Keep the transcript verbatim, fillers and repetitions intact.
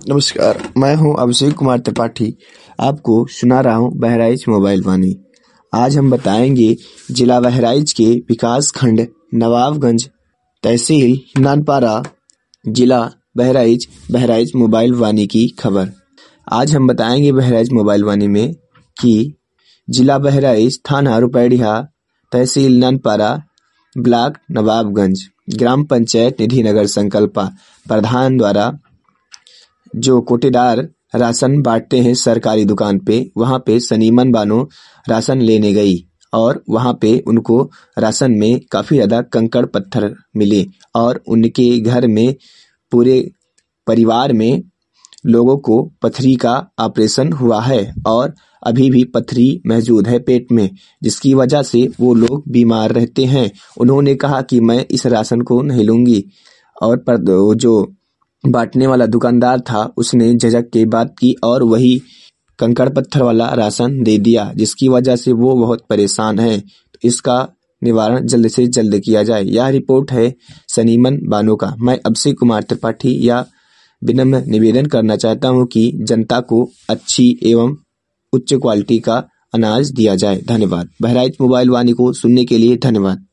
नमस्कार, मैं हूं अभिषेक कुमार त्रिपाठी। आपको सुना रहा हूं बहराइच मोबाइल वाणी। आज हम बताएंगे जिला बहराइच के विकास खंड नवाबगंज, तहसील नानपारा, जिला बहराइच बहराइच मोबाइल वाणी की खबर। आज हम बताएंगे बहराइच मोबाइल वाणी में कि जिला बहराइच, थाना रुपैड़िया, तहसील नानपारा, ब्लॉक नवाबगंज, ग्राम पंचायत निधि नगर संकल्पा प्रधान द्वारा जो कोटेदार राशन बांटते हैं सरकारी दुकान पे, वहां पे सनीमन बानो राशन लेने गई और वहां पे उनको राशन में काफी ज्यादा कंकड़ पत्थर मिले और उनके घर में पूरे परिवार में लोगों को पथरी का ऑपरेशन हुआ है और अभी भी पथरी मौजूद है पेट में, जिसकी वजह से वो लोग बीमार रहते हैं। उन्होंने कहा कि मैं इस राशन को नहीं लूंगी और पर जो बांटने वाला दुकानदार था उसने झिझक के बात की और वही कंकड़ पत्थर वाला राशन दे दिया, जिसकी वजह से वो बहुत परेशान है। तो इसका निवारण जल्द से जल्द किया जाए। यह रिपोर्ट है सनीमन बानो का। मैं अभिषेक कुमार त्रिपाठी या विनम्र निवेदन करना चाहता हूं कि जनता को अच्छी एवं उच्च क्वालिटी का अनाज दिया जाए। धन्यवाद। बहराइच मोबाइल वाणी को सुनने के लिए धन्यवाद।